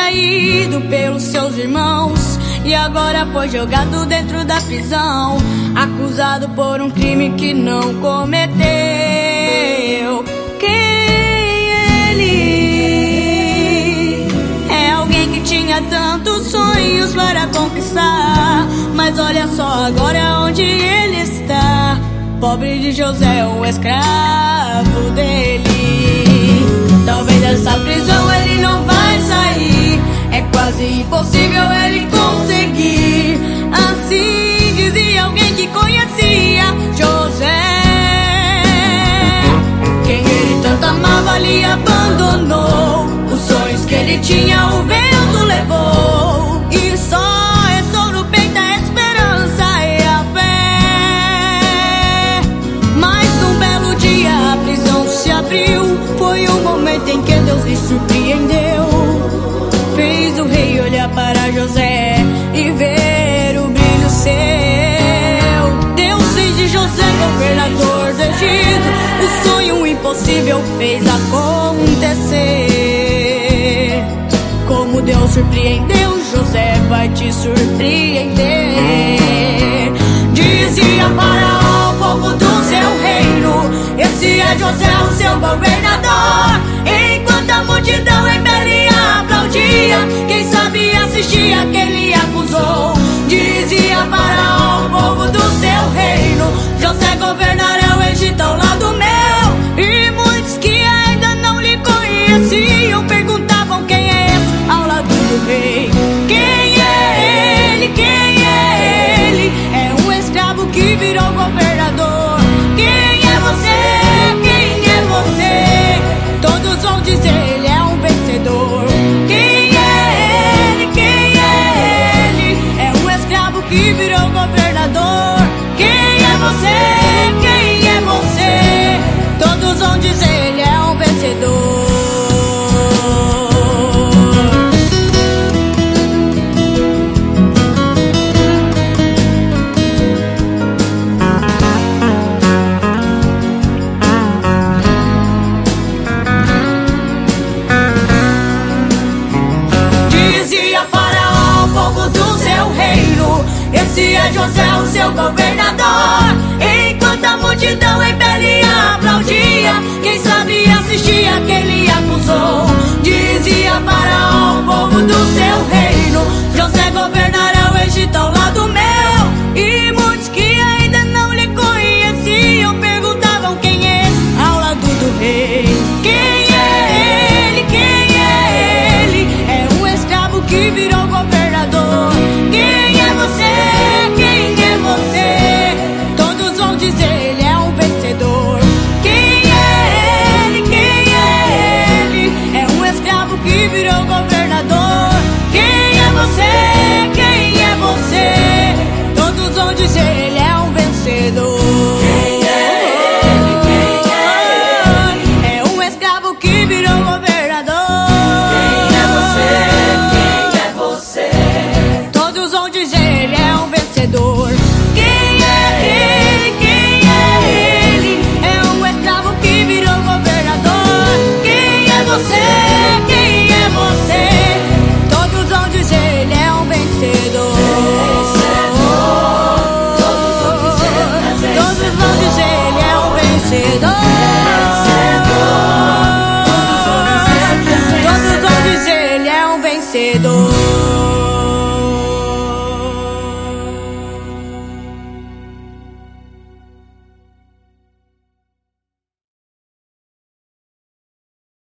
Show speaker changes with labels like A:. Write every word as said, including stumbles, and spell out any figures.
A: traído pelos seus irmãos e agora foi jogado dentro da prisão, acusado por um crime que não cometeu. Quem é ele? É alguém que tinha tantos sonhos para conquistar, mas olha só agora onde ele está. Pobre de José, o escravo dele. Talvez dessa prisão ele não vai sair, é quase impossível ele conseguir. Assim dizia alguém que conhecia José. Quem ele tanto amava lhe abandonou, os sonhos que ele tinha o vento levou, e só restou no peito a esperança e a fé. Mas num belo dia a prisão se abriu, foi o momento em que Deus lhe surpreendeu. Fez o rei olhar para José e ver o brilho seu. Deus fez de José governador do Egito, o sonho impossível fez acontecer. Como Deus surpreendeu José, vai te surpreender. Dizia Faraó ao povo do seu reino: esse é José, o seu governador. Enquanto a multidão em pé lhe aplaudia, quem sabia assistia quem lhe acusou. Dizia Faraó ao povo do seu reino: José governará o Egito ao lado meu. E muitos que ainda não lhe conheciam perguntavam: quem é esse ao lado do rei? Quem é ele? Quem é ele? É um escravo que virou governador. Quem é você? Quem é você? Todos vão dizer ele é um vencedor. Quem é ele? Quem é ele? É um escravo que virou governador. Quem é você? Quem é você? Todos vão dizer ele é um vencedor. Esse é José, o seu governador. Enquanto a multidão em pé lhe aplaudia, quem sabia assistia quem lhe acusou. Dizia Faraó ao povo do seu reino: José governará o Egito ao lado meu. E muitos que ainda não lhe conheciam perguntavam: quem é esse ao lado do rei? Quem é ele? Quem é ele? É um escravo que virou governador. Quem é você? Quem é você? Todos vão dizer ele é um vencedor. Quem é ele? Quem é ele? É um escravo que virou governador. Quem é você? Quem é você? Todos vão dizer ele é um vencedor. Quem é ele? Quem é ele? É um escravo que virou governador. Quem é você? Quem é você? Todos vão dizer ele é um vencedor. Quem é ele? Quem é ele? É um escravo que virou governador. Quem é você? Quem é você? Todos vão dizer ele é um vencedor. Todos vão dizer ele é um vencedor. Todos vão dizer ele é um vencedor.